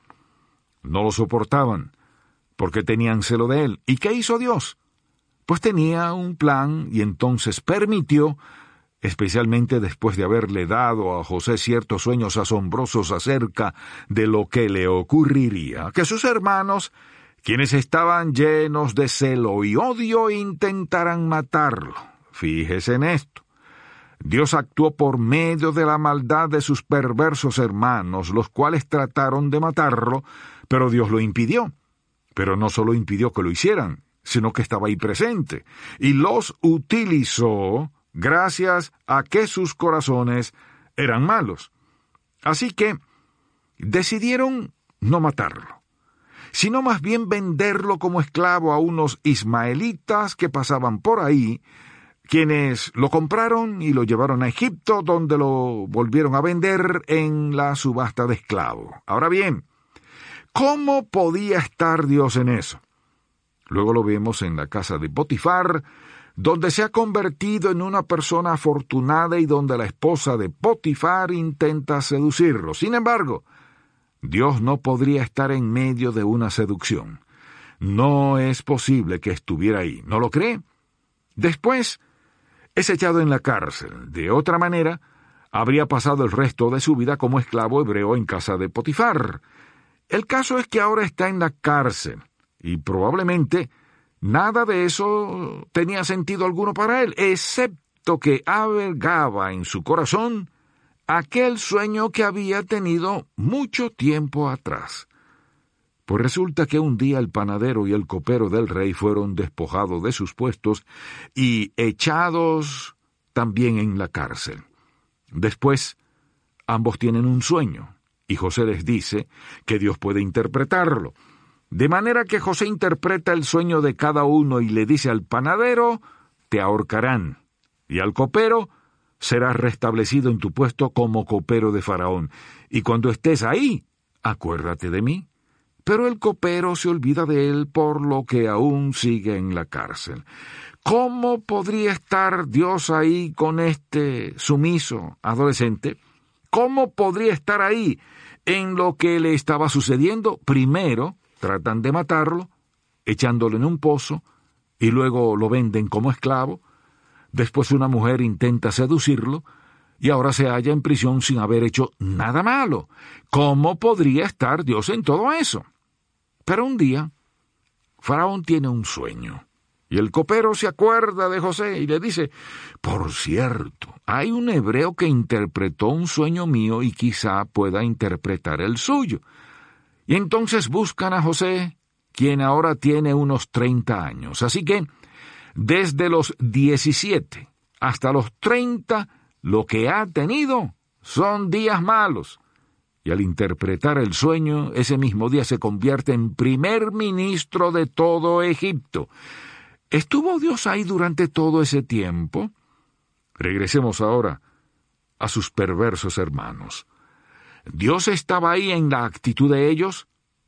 No lo soportaban, porque tenían celo de él. ¿Y qué hizo Dios? Pues tenía un plan y entonces permitió, especialmente después de haberle dado a José ciertos sueños asombrosos acerca de lo que le ocurriría, que sus hermanos, quienes estaban llenos de celo y odio, intentaran matarlo. Fíjese en esto. Dios actuó por medio de la maldad de sus perversos hermanos, los cuales trataron de matarlo, pero Dios lo impidió. Pero no solo impidió que lo hicieran, sino que estaba ahí presente, y los utilizó gracias a que sus corazones eran malos. Así que decidieron no matarlo, sino más bien venderlo como esclavo a unos ismaelitas que pasaban por ahí, quienes lo compraron y lo llevaron a Egipto, donde lo volvieron a vender en la subasta de esclavos. Ahora bien, ¿cómo podía estar Dios en eso? Luego lo vemos en la casa de Potifar, donde se ha convertido en una persona afortunada y donde la esposa de Potifar intenta seducirlo. Sin embargo, Dios no podría estar en medio de una seducción. No es posible que estuviera ahí, ¿no lo cree? Después es echado en la cárcel. De otra manera, habría pasado el resto de su vida como esclavo hebreo en casa de Potifar. El caso es que ahora está en la cárcel, y probablemente nada de eso tenía sentido alguno para él, excepto que albergaba en su corazón aquel sueño que había tenido mucho tiempo atrás. Pues resulta que un día el panadero y el copero del rey fueron despojados de sus puestos y echados también en la cárcel. Después, ambos tienen un sueño, y José les dice que Dios puede interpretarlo. De manera que José interpreta el sueño de cada uno y le dice al panadero: te ahorcarán, y al copero: serás restablecido en tu puesto como copero de Faraón, y cuando estés ahí, acuérdate de mí. Pero el copero se olvida de él, por lo que aún sigue en la cárcel. ¿Cómo podría estar Dios ahí con este sumiso adolescente? ¿Cómo podría estar ahí en lo que le estaba sucediendo? Primero tratan de matarlo, echándolo en un pozo, y luego lo venden como esclavo. Después una mujer intenta seducirlo, y ahora se halla en prisión sin haber hecho nada malo. ¿Cómo podría estar Dios en todo eso? Pero un día, Faraón tiene un sueño, y el copero se acuerda de José y le dice: por cierto, hay un hebreo que interpretó un sueño mío y quizá pueda interpretar el suyo. Y entonces buscan a José, quien ahora tiene unos treinta años. Así que, desde los diecisiete hasta los treinta, lo que ha tenido son días malos. Y al interpretar el sueño, ese mismo día se convierte en primer ministro de todo Egipto. ¿Estuvo Dios ahí durante todo ese tiempo? Regresemos ahora a sus perversos hermanos. ¿Dios estaba ahí en la actitud de ellos?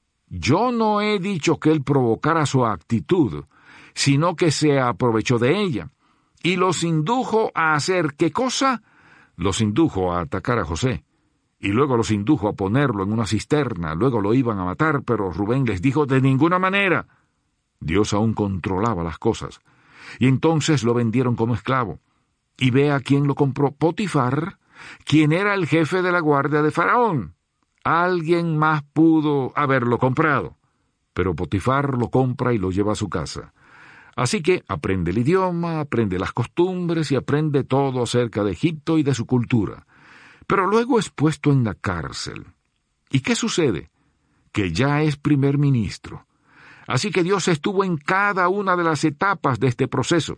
Yo no he dicho que Él provocara su actitud, sino que se aprovechó de ella, y los indujo a hacer ¿qué cosa? Los indujo a atacar a José, y luego los indujo a ponerlo en una cisterna. Luego lo iban a matar, pero Rubén les dijo: de ninguna manera. Dios aún controlaba las cosas, y entonces lo vendieron como esclavo. Y ve a quién lo compró: Potifar, quien era el jefe de la guardia de Faraón. Alguien más pudo haberlo comprado, pero Potifar lo compra y lo lleva a su casa. Así que aprende el idioma, aprende las costumbres y aprende todo acerca de Egipto y de su cultura. Pero luego es puesto en la cárcel. ¿Y qué sucede? Que ya es primer ministro. Así que Dios estuvo en cada una de las etapas de este proceso.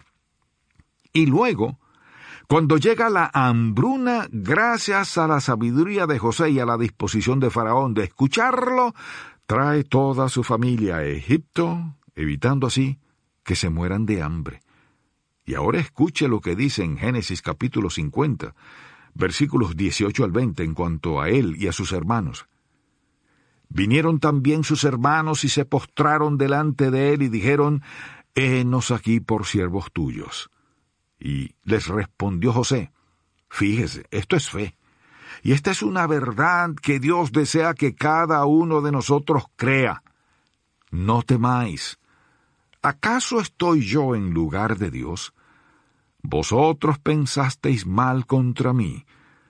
Y luego, cuando llega la hambruna, gracias a la sabiduría de José y a la disposición de Faraón de escucharlo, trae toda su familia a Egipto, evitando así que se mueran de hambre. Y ahora escuche lo que dice en Génesis capítulo cincuenta, versículos dieciocho al veinte, en cuanto a él y a sus hermanos. Vinieron también sus hermanos y se postraron delante de él y dijeron: henos aquí por siervos tuyos. Y les respondió José: fíjese, esto es fe, y esta es una verdad que Dios desea que cada uno de nosotros crea. No temáis. ¿Acaso estoy yo en lugar de Dios? Vosotros pensasteis mal contra mí,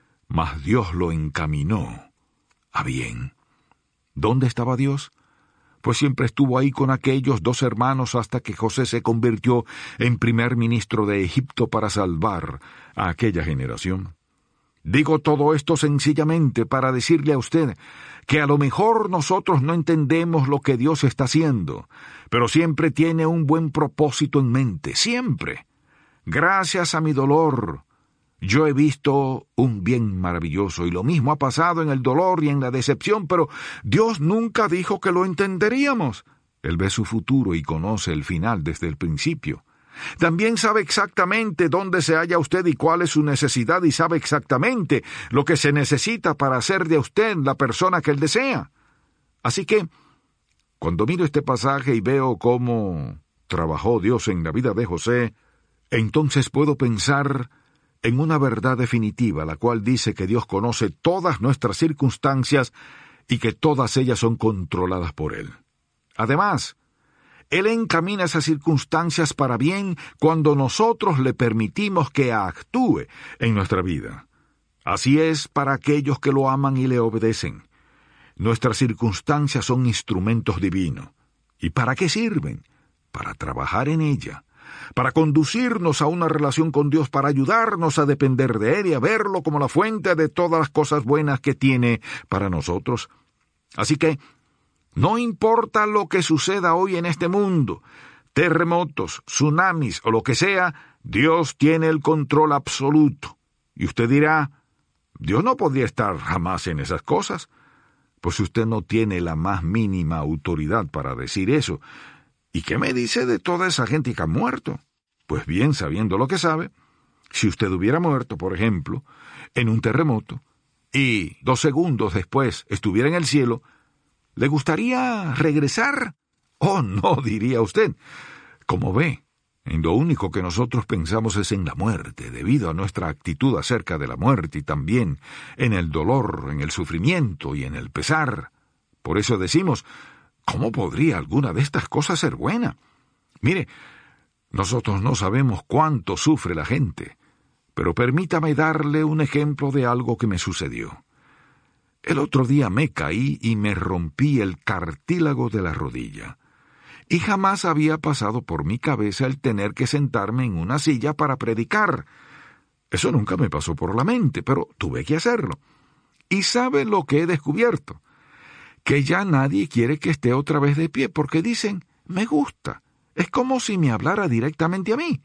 mas Dios lo encaminó a bien. ¿Dónde estaba Dios? Pues siempre estuvo ahí con aquellos dos hermanos hasta que José se convirtió en primer ministro de Egipto para salvar a aquella generación. Digo todo esto sencillamente para decirle a usted que a lo mejor nosotros no entendemos lo que Dios está haciendo, pero siempre tiene un buen propósito en mente, siempre. Gracias a mi dolor, yo he visto un bien maravilloso, y lo mismo ha pasado en el dolor y en la decepción, pero Dios nunca dijo que lo entenderíamos. Él ve su futuro y conoce el final desde el principio. También sabe exactamente dónde se halla usted y cuál es su necesidad, y sabe exactamente lo que se necesita para hacer de usted la persona que Él desea. Así que, cuando miro este pasaje y veo cómo trabajó Dios en la vida de José, entonces puedo pensar en una verdad definitiva, la cual dice que Dios conoce todas nuestras circunstancias y que todas ellas son controladas por Él. Además, Él encamina esas circunstancias para bien cuando nosotros le permitimos que actúe en nuestra vida. Así es para aquellos que lo aman y le obedecen. Nuestras circunstancias son instrumentos divinos. ¿Y para qué sirven? Para trabajar en ella, para conducirnos a una relación con Dios, para ayudarnos a depender de Él y a verlo como la fuente de todas las cosas buenas que tiene para nosotros. Así que, no importa lo que suceda hoy en este mundo, terremotos, tsunamis o lo que sea, Dios tiene el control absoluto. Y usted dirá: Dios no podría estar jamás en esas cosas. Pues usted no tiene la más mínima autoridad para decir eso. ¿Y qué me dice de toda esa gente que ha muerto? Pues bien, sabiendo lo que sabe, si usted hubiera muerto, por ejemplo, en un terremoto, y dos segundos después estuviera en el cielo, ¿le gustaría regresar? Oh, no, diría usted. Como ve, En lo único que nosotros pensamos es en la muerte, debido a nuestra actitud acerca de la muerte y también en el dolor, en el sufrimiento y en el pesar. Por eso decimos, ¿cómo podría alguna de estas cosas ser buena? Mire, nosotros no sabemos cuánto sufre la gente, pero permítame darle un ejemplo de algo que me sucedió. El otro día me caí y me rompí el cartílago de la rodilla. Y jamás había pasado por mi cabeza el tener que sentarme en una silla para predicar. Eso nunca me pasó por la mente, pero tuve que hacerlo. ¿Y sabe lo que he descubierto? Que ya nadie quiere que esté otra vez de pie, porque dicen, me gusta. Es como si me hablara directamente a mí.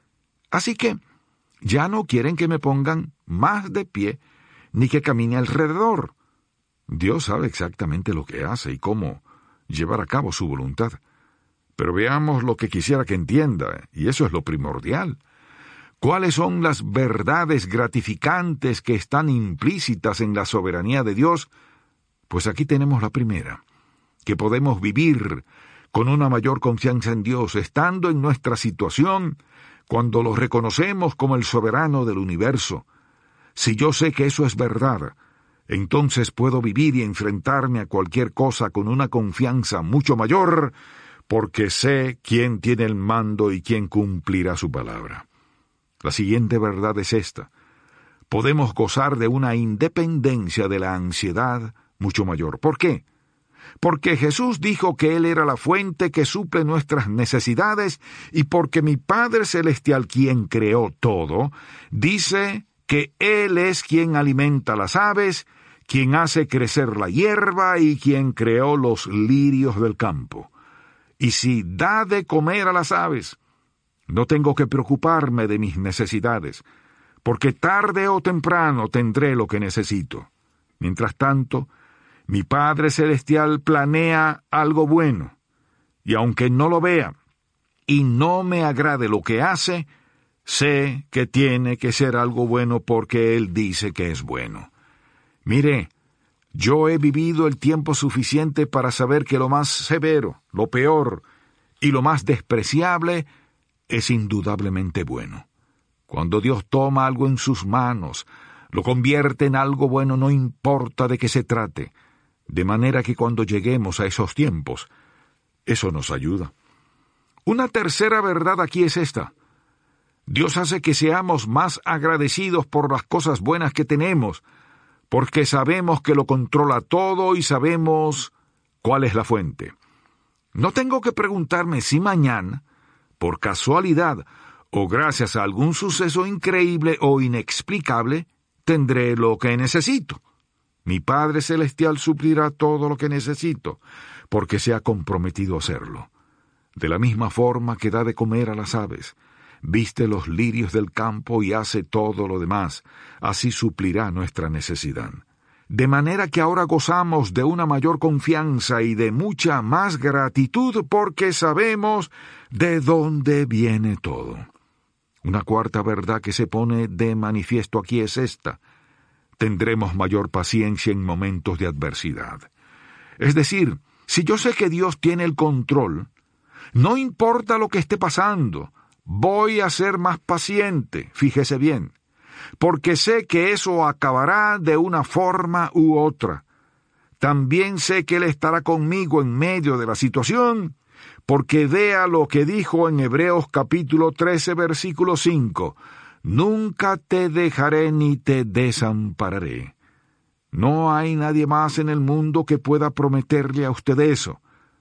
Así que ya no quieren que me pongan más de pie, ni que camine alrededor. Dios sabe exactamente lo que hace y cómo llevar a cabo su voluntad. Pero veamos lo que quisiera que entienda, y eso es lo primordial. ¿Cuáles son las verdades gratificantes que están implícitas en la soberanía de Dios? Pues aquí tenemos la primera, que podemos vivir con una mayor confianza en Dios, estando en nuestra situación, cuando lo reconocemos como el soberano del universo. Si yo sé que eso es verdad, entonces puedo vivir y enfrentarme a cualquier cosa con una confianza mucho mayor, porque sé quién tiene el mando y quién cumplirá su palabra. La siguiente verdad es esta. Podemos gozar de una independencia de la ansiedad mucho mayor. ¿Por qué? Porque Jesús dijo que Él era la fuente que suple nuestras necesidades y porque mi Padre Celestial, quien creó todo, dice que Él es quien alimenta las aves, quien hace crecer la hierba y quien creó los lirios del campo. Y si da de comer a las aves, no tengo que preocuparme de mis necesidades, porque tarde o temprano tendré lo que necesito. Mientras tanto, mi Padre Celestial planea algo bueno, y aunque no lo vea y no me agrade lo que hace, sé que tiene que ser algo bueno porque Él dice que es bueno. Mire, yo he vivido el tiempo suficiente para saber que lo más severo, lo peor y lo más despreciable es indudablemente bueno. Cuando Dios toma algo en sus manos, lo convierte en algo bueno, no importa de qué se trate, de manera que cuando lleguemos a esos tiempos, eso nos ayuda. Una tercera verdad aquí es esta. Dios hace que seamos más agradecidos por las cosas buenas que tenemos, porque sabemos que lo controla todo y sabemos cuál es la fuente. No tengo que preguntarme si mañana, por casualidad o gracias a algún suceso increíble o inexplicable, tendré lo que necesito. Mi Padre Celestial suplirá todo lo que necesito, porque se ha comprometido a hacerlo. De la misma forma que da de comer a las aves, viste los lirios del campo y hace todo lo demás, así suplirá nuestra necesidad. De manera que ahora gozamos de una mayor confianza y de mucha más gratitud porque sabemos de dónde viene todo. Una cuarta verdad que se pone de manifiesto aquí es esta. Tendremos mayor paciencia en momentos de adversidad. Es decir, si yo sé que Dios tiene el control, no importa lo que esté pasando, voy a ser más paciente, fíjese bien, porque sé que eso acabará de una forma u otra. También sé que Él estará conmigo en medio de la situación, porque vea lo que dijo en Hebreos capítulo trece, versículo cinco. Nunca te dejaré ni te desampararé. No hay nadie más en el mundo que pueda prometerle a usted eso.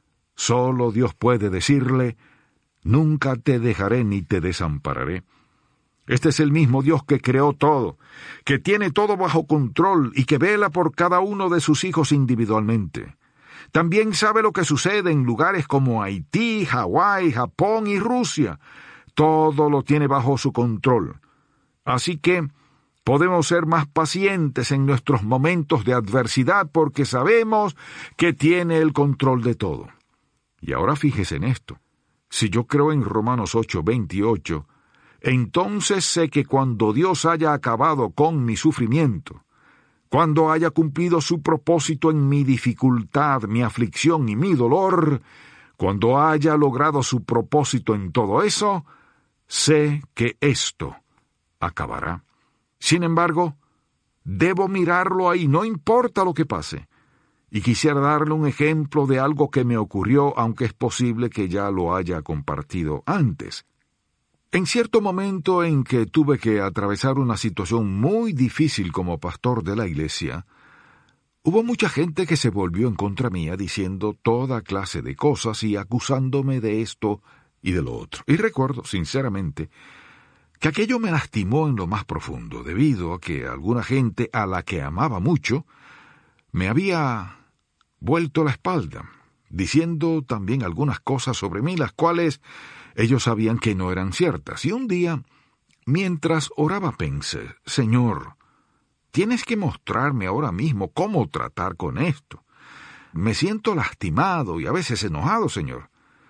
Solo Dios puede decirle, nunca te dejaré ni te desampararé. Este es el mismo Dios que creó todo, que tiene todo bajo control y que vela por cada uno de sus hijos individualmente. También sabe lo que sucede en lugares como Haití, Hawái, Japón y Rusia. Todo lo tiene bajo su control. Así que podemos ser más pacientes en nuestros momentos de adversidad porque sabemos que tiene el control de todo. Y ahora fíjese en esto. Si yo creo en Romanos ocho, veintiocho, entonces sé que cuando Dios haya acabado con mi sufrimiento, cuando haya cumplido su propósito en mi dificultad, mi aflicción y mi dolor, cuando haya logrado su propósito en todo eso, sé que esto acabará. Sin embargo, debo mirarlo ahí, no importa lo que pase. Y quisiera darle un ejemplo de algo que me ocurrió, aunque es posible que ya lo haya compartido antes. En cierto momento en que tuve que atravesar una situación muy difícil como pastor de la iglesia, hubo mucha gente que se volvió en contra mía diciendo toda clase de cosas y acusándome de esto y de lo otro. Y recuerdo, sinceramente, que aquello me lastimó en lo más profundo, debido a que alguna gente a la que amaba mucho me había vuelto la espalda, diciendo también algunas cosas sobre mí, las cuales ellos sabían que no eran ciertas. Y un día, mientras oraba, pensé, Señor, tienes que mostrarme ahora mismo cómo tratar con esto. Me siento lastimado y a veces enojado, Señor.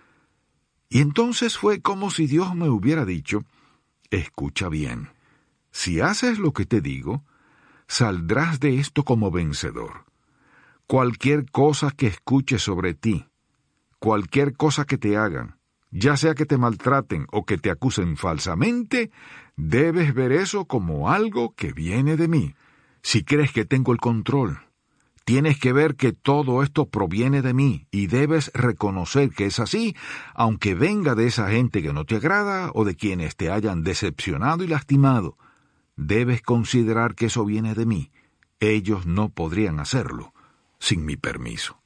Y entonces fue como si Dios me hubiera dicho, escucha bien, si haces lo que te digo, saldrás de esto como vencedor. Cualquier cosa que escuches sobre ti, cualquier cosa que te hagan, ya sea que te maltraten o que te acusen falsamente, debes ver eso como algo que viene de mí. Si crees que tengo el control, tienes que ver que todo esto proviene de mí y debes reconocer que es así, aunque venga de esa gente que no te agrada o de quienes te hayan decepcionado y lastimado. Debes considerar que eso viene de mí. Ellos no podrían hacerlo sin mi permiso.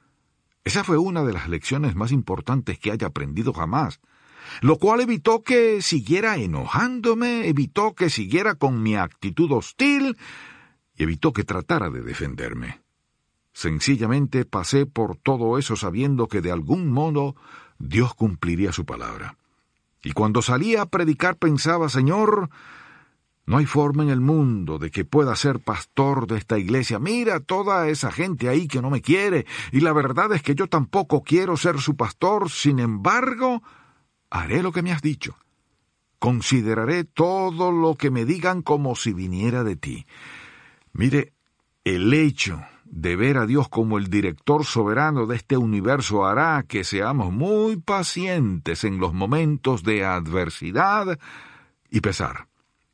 Esa fue una de las lecciones más importantes que haya aprendido jamás, lo cual evitó que siguiera enojándome, evitó que siguiera con mi actitud hostil y evitó que tratara de defenderme. Sencillamente pasé por todo eso sabiendo que de algún modo Dios cumpliría su palabra. Y cuando salía a predicar pensaba, Señor, no hay forma en el mundo de que pueda ser pastor de esta iglesia. Mira toda esa gente ahí que no me quiere, y la verdad es que yo tampoco quiero ser su pastor. Sin embargo, haré lo que me has dicho. Consideraré todo lo que me digan como si viniera de ti. Mire, el hecho de ver a Dios como el director soberano de este universo hará que seamos muy pacientes en los momentos de adversidad y pesar.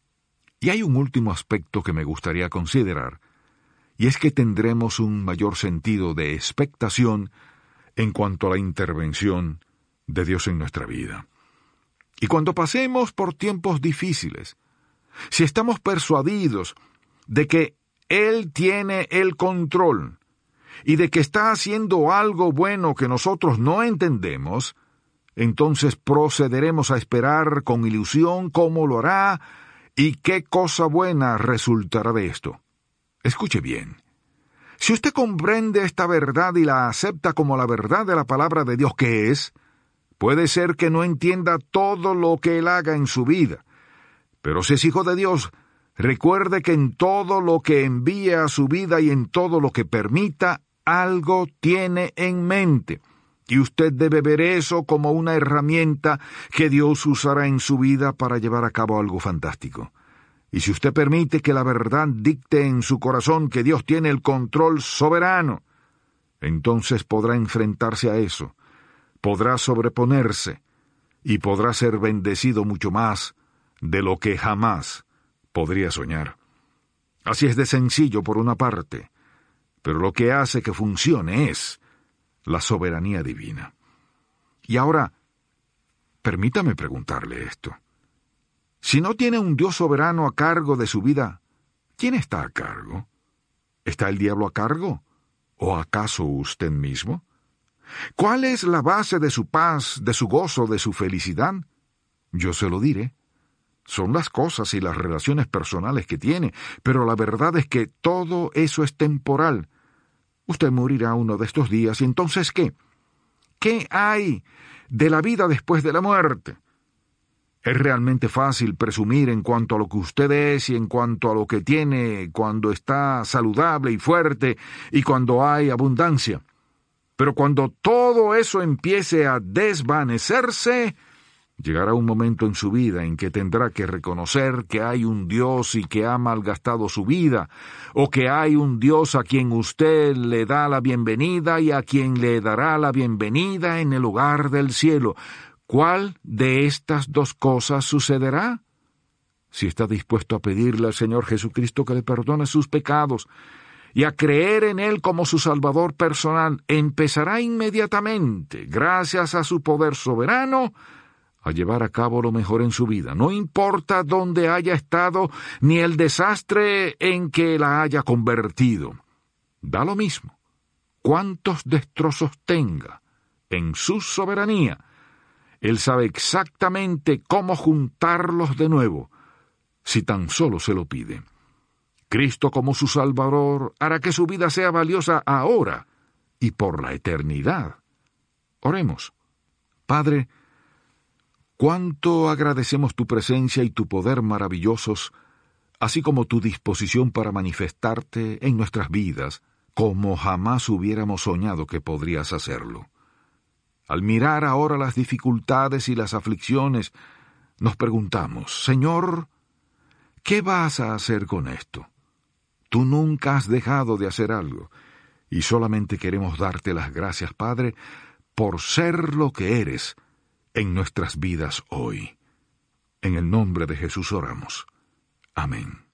Y hay un último aspecto que me gustaría considerar, y es que tendremos un mayor sentido de expectación en cuanto a la intervención de Dios en nuestra vida. Y cuando pasemos por tiempos difíciles, si estamos persuadidos de que Él tiene el control y de que está haciendo algo bueno que nosotros no entendemos, entonces procederemos a esperar con ilusión cómo lo hará y qué cosa buena resultará de esto. Escuche bien. Si usted comprende esta verdad y la acepta como la verdad de la palabra de Dios que es, puede ser que no entienda todo lo que Él haga en su vida, pero si es hijo de Dios, recuerde que en todo lo que envíe a su vida y en todo lo que permita, algo tiene en mente. Y usted debe ver eso como una herramienta que Dios usará en su vida para llevar a cabo algo fantástico. Y si usted permite que la verdad dicte en su corazón que Dios tiene el control soberano, entonces podrá enfrentarse a eso, podrá sobreponerse y podrá ser bendecido mucho más de lo que jamás podría soñar. Así es de sencillo por una parte, pero lo que hace que funcione es la soberanía divina. Y ahora, permítame preguntarle esto. Si no tiene un Dios soberano a cargo de su vida, ¿quién está a cargo? ¿Está el diablo a cargo? ¿O acaso usted mismo? ¿Cuál es la base de su paz, de su gozo, de su felicidad? Yo se lo diré. Son las cosas y las relaciones personales que tiene, pero la verdad es que todo eso es temporal. Usted morirá uno de estos días, y entonces, ¿qué? ¿Qué hay de la vida después de la muerte? Es realmente fácil presumir en cuanto a lo que usted es y en cuanto a lo que tiene cuando está saludable y fuerte y cuando hay abundancia. Pero cuando todo eso empiece a desvanecerse, llegará un momento en su vida en que tendrá que reconocer que hay un Dios y que ha malgastado su vida, o que hay un Dios a quien usted le da la bienvenida y a quien le dará la bienvenida en el hogar del cielo. ¿cuál de estas dos cosas sucederá? Si está dispuesto a pedirle al Señor Jesucristo que le perdone sus pecados y a creer en Él como su Salvador personal, empezará inmediatamente, gracias a su poder soberano, a llevar a cabo lo mejor en su vida. No importa dónde haya estado ni el desastre en que la haya convertido. Da lo mismo cuántos destrozos tenga. En su soberanía, Él sabe exactamente cómo juntarlos de nuevo, si tan solo se lo pide. Cristo como su Salvador hará que su vida sea valiosa ahora y por la eternidad. Oremos. Padre, cuánto agradecemos tu presencia y tu poder maravillosos, así como tu disposición para manifestarte en nuestras vidas, como jamás hubiéramos soñado que podrías hacerlo. Al mirar ahora las dificultades y las aflicciones, nos preguntamos, Señor, ¿qué vas a hacer con esto? Tú nunca has dejado de hacer algo, y solamente queremos darte las gracias, Padre, por ser lo que eres en nuestras vidas hoy. En el nombre de Jesús oramos. Amén.